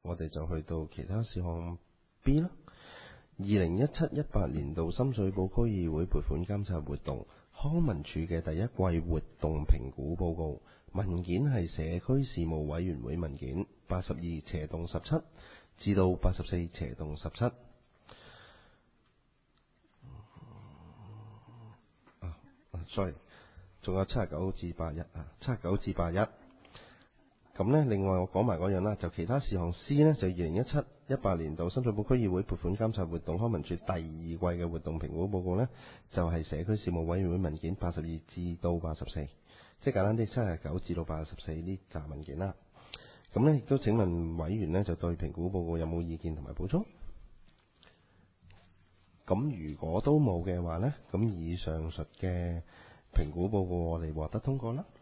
我哋就去到其他事項 B 啦。2017-18年度深水埗區議會撥款監察活動，康文署嘅第一季活動評估報告文件係社區事務委員會文件82/17至到84/17。sorry， 仲有79至81。咁呢，另外我講埋嗰樣啦，就其他事項 C 呢，就2017-18年度深水埗區議會撥款監察活動康文署第二季嘅活動評估報告呢，就係社區事務委員會文件82至到84，即係簡單啲79至到84呢紮文件啦。咁呢，亦都請問委員呢，就對評估報告有冇意見同埋補充？咁如果都冇嘅話呢，咁以上述嘅評估報告我哋獲得通過啦。